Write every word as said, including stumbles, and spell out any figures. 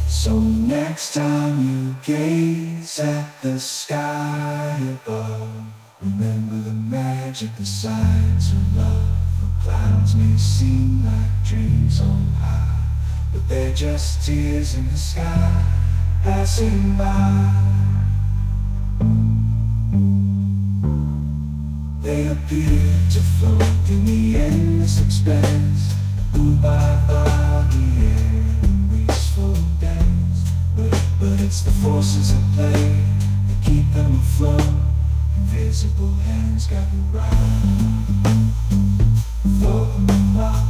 So next time you gaze at the sky above, remember the magic, the signs of love. The clouds may seem like dreams on high, but they're just tears in the sky passing by. They appear to float in the endless expanse, moved by foggy air and wasteful dance. But, but it's the forces at play that keep them afloat. Invisible hands gather round, float them up.